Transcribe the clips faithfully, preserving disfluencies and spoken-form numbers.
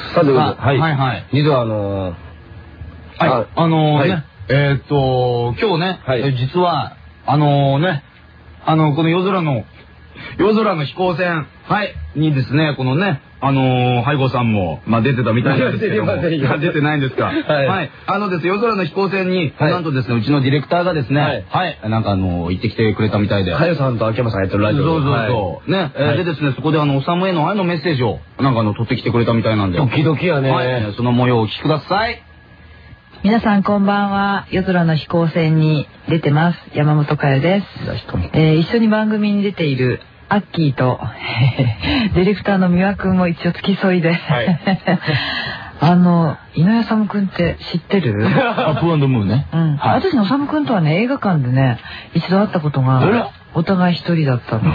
さて、はい。 はいはい。 実はあのー、 はい。あのーね、えっと、今日ね、実は、あのね、あの、この夜空の、夜空の飛行船、はい、にですね、このね、あのー、ハイゴさんも、まあ出てたみたいなんですけども、出てないんですか。はい。あのです、夜空の飛行船に、なんとですね、うちのディレクターがですね、はい、なんかあの、行ってきてくれたみたいで。 ハイゴさんと秋山さんやってるラジオ。 そうそうそう。ね、でですね、そこであの、おさむへの愛のメッセージを、なんかあの、取ってきてくれたみたいなんで。 ドキドキやね。 はい、その模様をお聞きください。 皆さんこんばんは。夜空の飛行船に出てます。山本佳代です。えー、一緒に番組に出ているアッキーとディレクターの三輪くんも一応付き添いで、はい、あの井上治くんって知ってる？ アップ&ムーンね。 うん。はい、私の治くんとはね映画館でね一度会ったことがお互い一人だったの。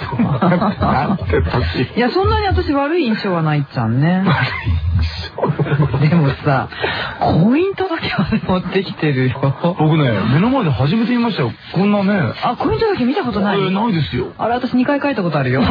いやそんなに私悪い印象はないっちゃんね。でもさ、婚姻届まで持ってきてるよ。 僕ね、目の前で初めて見ましたよ。こんなね。 あ、婚姻届見たことない？ ないですよ。 あれ、私にかい書いたことあるよ。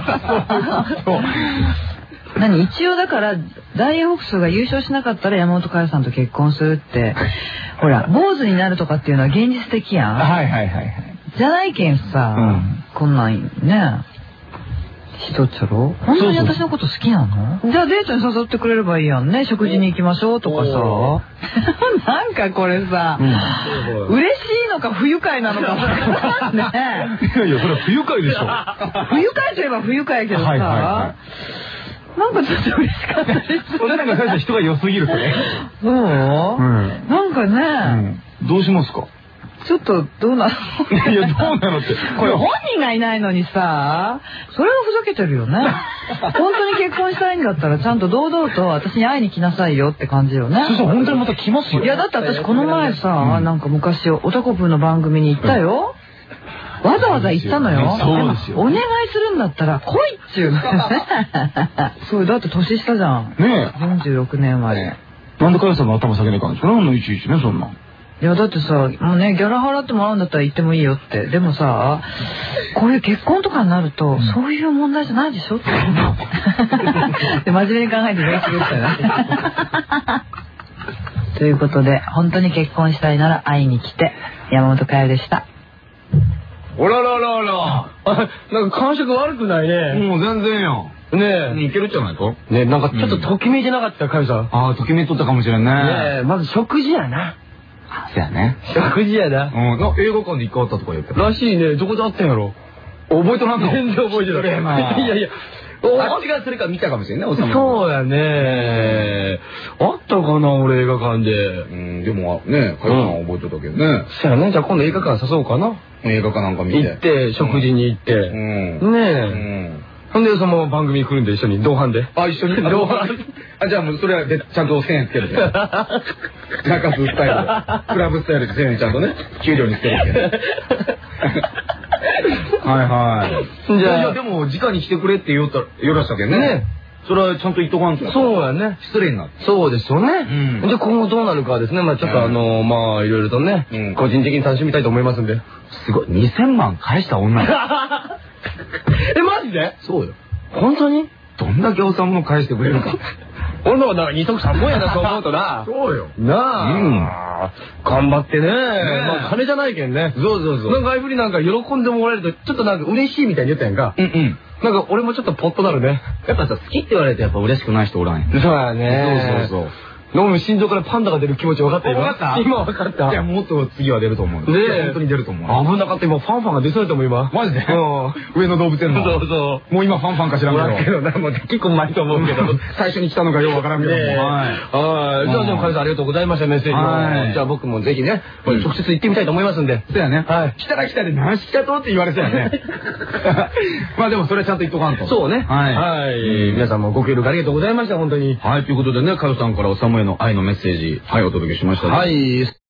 何一応だから、大英ホークスが優勝しなかったら山本佳代さんと結婚するって、ほら、坊主になるとかっていうのは現実的やん。 はいはいはいはい。 じゃないけんさ、うん、こんなんね。ひどっちゃろ？本当に私のこと好きなの？じゃあデートに誘ってくれればいいやんね。食事に行きましょうとかさ。なんかこれさ、嬉しいのか不愉快なのかね。 いやいや、それは不愉快でしょ。 不愉快といえば不愉快やけどさ。なんかちょっと嬉しかったです。 それなんか最初人が良すぎるそれ。 そう？なんかね。 どうしますか？ ちょっとどうなの？ いやどうなのってこれ本人がいないのにさそれはふざけてるよね。本当に結婚したいんだったらちゃんと堂々と私に会いに来なさいよって感じよね。 そうそう本当にまた来ますよ。 いやだって私この前さなんか昔おたこぷーの番組に行ったよ。わざわざ行ったのよ。 そうですよ。 お願いするんだったら来いっちゅうの。そうだって年下じゃん。 ねえ。 よんじゅうろくねん生まれ。 なんで佳代さんの頭下げないかんですか？なんのいちいちねそんな。 いやだってさもうねギャラ払ってもらうんだったら行ってもいいよって。でもさこういう結婚とかになると、うん、そういう問題じゃないでしょってで真面目に考えて練習したよね。ということで本当に結婚したいなら会いに来て。山本佳代でした。 おららららなんか感触悪くないね。 もう全然よ。ねえいけるんじゃないか。 ねえなんかちょっとときめいてなかった佳代さん。 ああときめいとったかもしれんね。 ねえまず食事やな。 そうやね。 食事やな。 うん。映画館で一回あったとか言ってらしいね。どこであったんやろ。 覚えとらんの？ 全然覚えてない。いやいや。 あっちがそれから見たかもしれんね。 そうやね。あったかな俺映画館で。 うん。でもね佳代さん覚えとったけどね。 そうやね。じゃあ今度映画館誘おうかな。 映画かなんか見て。 行って食事に行って。うん。ねえ。ほんでその番組来るんで一緒に同伴で。 あ一緒に同伴。あじゃあもうそれはでちゃんとせんえんつけるね。中津スタイルでクラブスタイルでせんえんちゃんとね給料につけるけど。はいはい。じゃあでも直に来てくれって言おったよらしたけどね。それはちゃんと言っとかんと。 そうやね。 失礼になって。 そうですよね。で今後どうなるかですね。まあちょっとあのまあいろいろとね個人的に楽しみたいと思いますんで。 すごいにせんまん返した女。 えマジで？ そうよ。 本当に？ どんだけおさむの返してくれるか。 俺の方がなんか二足三本やなと思うとな。 そうよ。 なあ。頑張ってね。まあ金じゃないけんね。 そうそうそう。 なんかあいぶりなんか喜んでもらえるとちょっとなんか嬉しいみたいに言ったやんか。うんうん。なんか俺もちょっとポッとなるね。 やっぱさ好きって言われてやっぱ嬉しくない人おらんやん。 そうやね。 そうそうそう。 飲む心臓からパンダが出る気持ち分かった今。 分かった今分かった。 いやもっと次は出ると思う。ね本当に出ると思う。 危なかった今ファンファンが出そうやと思う今。 マジで？上野動物園の。 そうそう。 もう今ファンファンか知らんけど。 もう結構前と思うけど。 最初に来たのかようわからんけど。はい。 はい。じゃあでもカイさんありがとうございましたメッセージも。じゃあ僕もぜひね直接行ってみたいと思いますんで。 そうやね。はい。来たら来たで何しかとって言われそうやね。まあでもそれはちゃんと言っとかんと。 そうね。はい。皆さんもご協力ありがとうございました本当に。 はいということでね佳代さんからおさむへの愛のメッセージ。はい、お届けしました。 はい。